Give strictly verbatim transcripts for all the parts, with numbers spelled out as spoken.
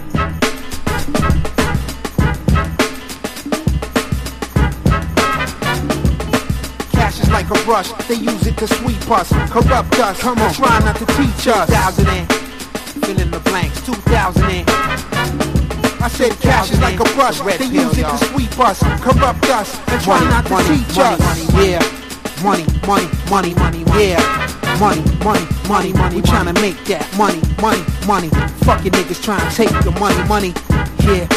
Cash is like a brush, they use it to sweep us, corrupt us, come on, try not to teach us. two thousand in, fill in the blanks, two thousand in. I said cash is like a brush, they use it to sweep us, corrupt us, and try not to teach us. Yeah, money, money, money, money, yeah. Money, money, money, money, we tryna make that money, money, money. Fuck your niggas tryna take your money, money, yeah.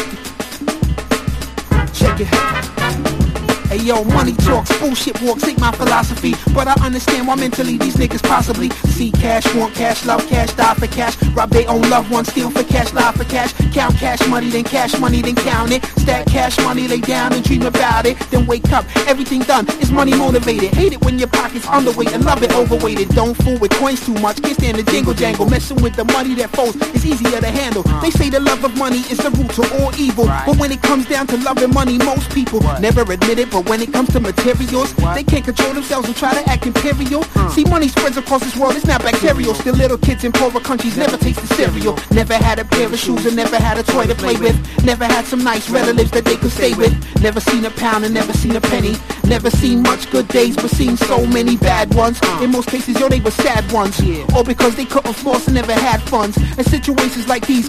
Check it. Hey yo, money talks, bullshit walks, ain't my philosophy. But I understand why mentally these niggas possibly see cash, want cash, love cash, die for cash, rob their own loved ones, steal for cash, lie for cash, count cash money, then cash money, then count it, stack cash money, lay down and dream about it, then wake up, everything done is money motivated. Hate it when your pocket's underweight and love it overweighted. Don't fool with coins too much, can't stand the jingle jangle, messing with the money that folds is easier to handle. They say the love of money is the root to all evil, but when it comes down to loving money, most people never admit it. But when it comes to materials, they can't control themselves and try to act imperial. See, money spreads across this world, it's not bacterial. Still little kids in poorer countries never taste the cereal, never had a pair of shoes and never had a toy to play with, never had some nice relatives that they could stay with, never seen a pound and never seen a penny, never seen much good days but seen so many bad ones. In most cases, yo, they were sad ones, all because they couldn't floss and never had funds. And situations like these